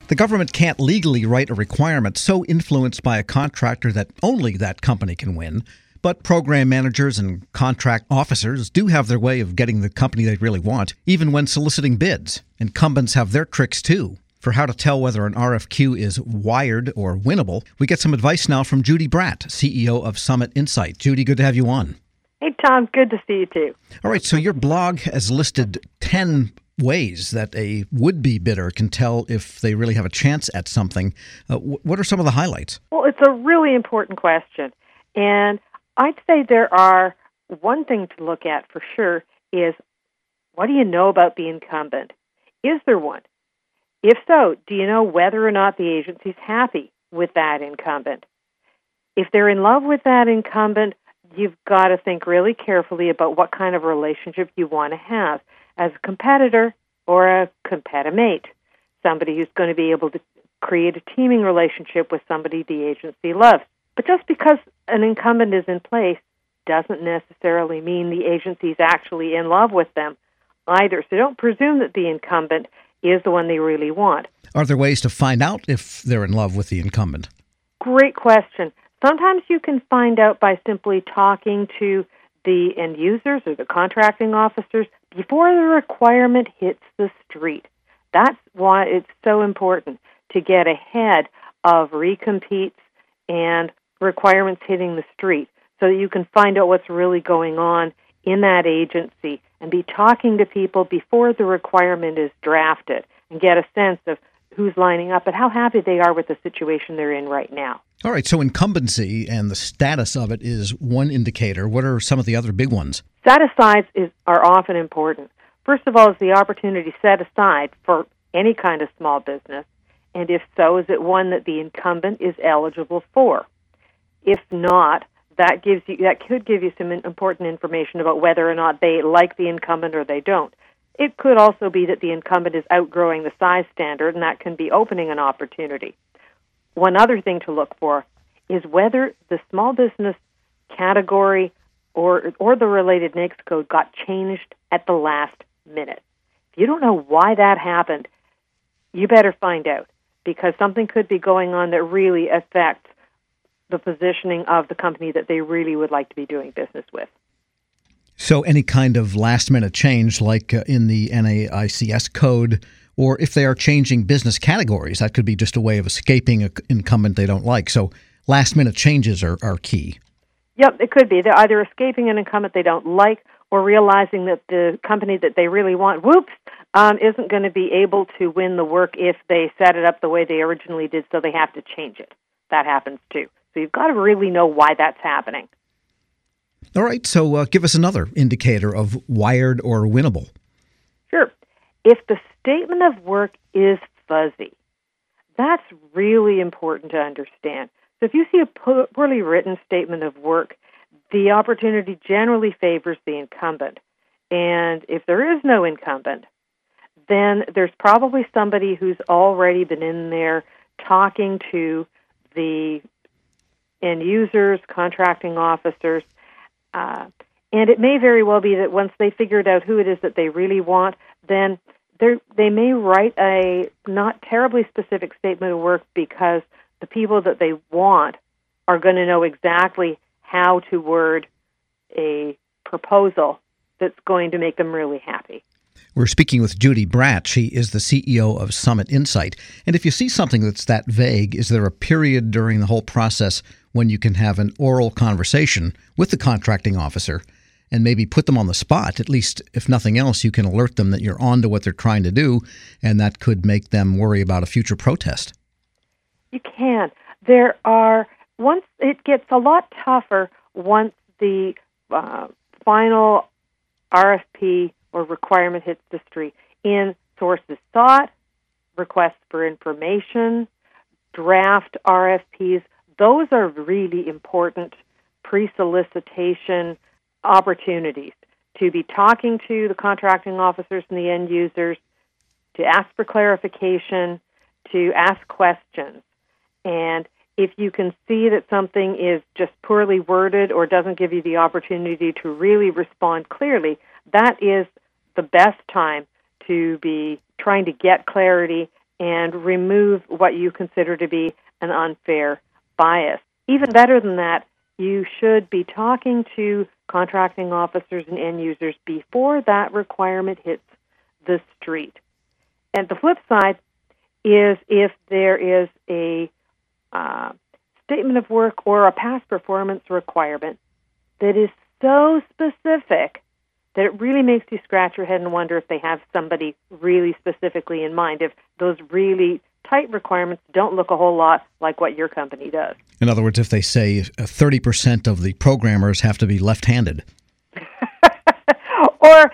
The government can't legally write a requirement so influenced by a contractor that only that company can win. But program managers and contract officers do have their way of getting the company they really want, even when soliciting bids. Incumbents have their tricks too. For how to tell whether an RFQ is wired or winnable, we get some advice now from Judy Bratt, CEO of Summit Insight. Judy, good to have you on. Hey, Tom. Good to see you too. All right, so your blog has listed 10 ways that a would-be bidder can tell if they really have a chance at something. What are some of the highlights? Well, it's a really important question. And I'd say there are one thing to look at for sure is, what do you know about the incumbent? Is there one? If so, do you know whether or not the agency's happy with that incumbent? If they're in love with that incumbent, you've got to think really carefully about what kind of relationship you want to have as a competitor or a competi-mate, somebody who's going to be able to create a teaming relationship with somebody the agency loves. But just because an incumbent is in place doesn't necessarily mean the agency's actually in love with them either. So don't presume that the incumbent is the one they really want. Are there ways to find out if they're in love with the incumbent? Great question. Sometimes you can find out by simply talking to the end users or the contracting officers before the requirement hits the street. That's why it's so important to get ahead of recompetes and requirements hitting the street so that you can find out what's really going on in that agency and be talking to people before the requirement is drafted and get a sense of who's lining up and how happy they are with the situation they're in right now. All right, so incumbency and the status of it is one indicator. What are some of the other big ones? Set-asides are often important. First of all, is the opportunity set aside for any kind of small business, and if so, is it one that the incumbent is eligible for? If not, that could give you some important information about whether or not they like the incumbent or they don't. It could also be that the incumbent is outgrowing the size standard, and that can be opening an opportunity. One other thing to look for is whether the small business category or the related NAICS code got changed at the last minute. If you don't know why that happened, you better find out, because something could be going on that really affects the positioning of the company that they really would like to be doing business with. So any kind of last-minute change, like in the NAICS code, or if they are changing business categories, that could be just a way of escaping an incumbent they don't like. So last-minute changes are key. Yep, it could be. They're either escaping an incumbent they don't like or realizing that the company that they really want, isn't going to be able to win the work if they set it up the way they originally did, so they have to change it. That happens too. So you've got to really know why that's happening. All right, so give us another indicator of wired or winnable. Sure. If the statement of work is fuzzy, that's really important to understand. So if you see a poorly written statement of work, the opportunity generally favors the incumbent. And if there is no incumbent, then there's probably somebody who's already been in there talking to the end users, contracting officers, and it may very well be that once they figured out who it is that they really want, then they may write a not terribly specific statement of work because the people that they want are going to know exactly how to word a proposal that's going to make them really happy. We're speaking with Judy Bratt. She is the CEO of Summit Insight. And if you see something that's that vague, is there a period during the whole process when you can have an oral conversation with the contracting officer and maybe put them on the spot? At least, if nothing else, you can alert them that you're on to what they're trying to do, and that could make them worry about a future protest. You can. Once it gets a lot tougher once the final RFP or requirement hits the street in sources sought, requests for information, draft RFPs. Those are really important pre-solicitation opportunities to be talking to the contracting officers and the end users, to ask for clarification, to ask questions. And if you can see that something is just poorly worded or doesn't give you the opportunity to really respond clearly, that is the best time to be trying to get clarity and remove what you consider to be an unfair bias. Even better than that, you should be talking to contracting officers and end users before that requirement hits the street. And the flip side is if there is a statement of work or a past performance requirement that is so specific that it really makes you scratch your head and wonder if they have somebody really specifically in mind, if those really tight requirements don't look a whole lot like what your company does. In other words, if they say 30% of the programmers have to be left-handed. Or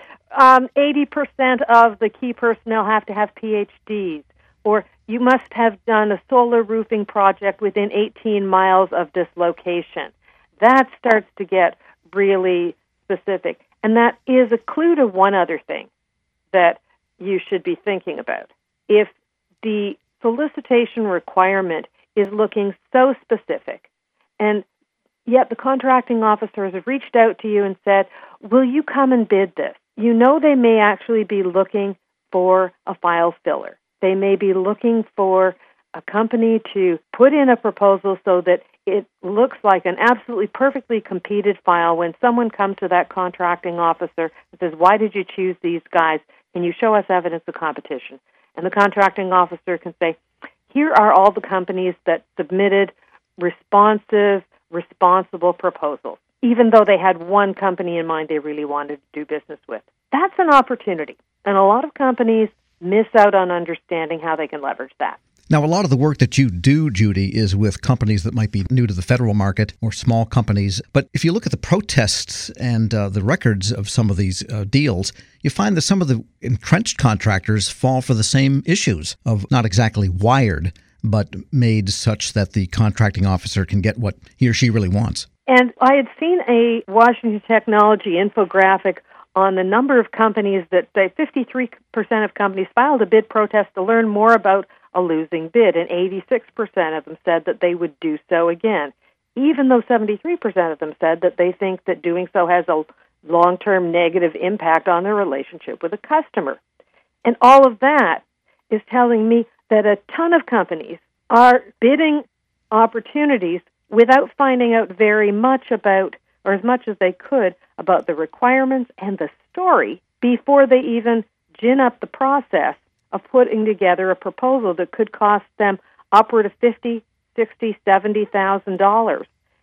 80% of the key personnel have to have PhDs. Or you must have done a solar roofing project within 18 miles of this location. That starts to get really specific. And that is a clue to one other thing that you should be thinking about. If the solicitation requirement is looking so specific, and yet the contracting officers have reached out to you and said, will you come and bid this? You know they may actually be looking for a file filler. They may be looking for a company to put in a proposal so that it looks like an absolutely perfectly competed file when someone comes to that contracting officer and says, why did you choose these guys? Can you show us evidence of competition? And the contracting officer can say, here are all the companies that submitted responsive, responsible proposals, even though they had one company in mind they really wanted to do business with. That's an opportunity. And a lot of companies miss out on understanding how they can leverage that. Now, a lot of the work that you do, Judy, is with companies that might be new to the federal market or small companies. But if you look at the protests and the records of some of these deals, you find that some of the entrenched contractors fall for the same issues of not exactly wired, but made such that the contracting officer can get what he or she really wants. And I had seen a Washington Technology infographic on the number of companies that say 53% of companies filed a bid protest to learn more about a losing bid, and 86% of them said that they would do so again, even though 73% of them said that they think that doing so has a long-term negative impact on their relationship with a customer. And all of that is telling me that a ton of companies are bidding opportunities without finding out very much about, or as much as they could, about the requirements and the story before they even gin up the process of putting together a proposal that could cost them upward of $50,000, $60,000, $70,000.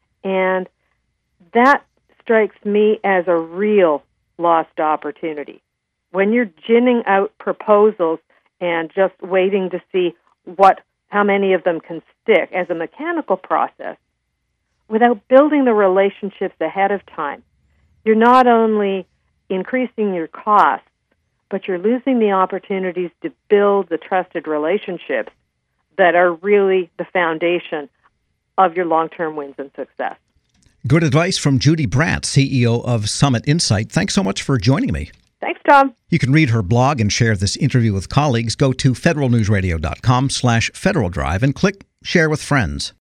And that strikes me as a real lost opportunity. When you're ginning out proposals and just waiting to see how many of them can stick as a mechanical process, without building the relationships ahead of time, you're not only increasing your costs, but you're losing the opportunities to build the trusted relationships that are really the foundation of your long-term wins and success. Good advice from Judy Brandt, CEO of Summit Insight. Thanks so much for joining me. Thanks, Tom. You can read her blog and share this interview with colleagues. Go to federalnewsradio.com/Federal Drive and click Share with Friends.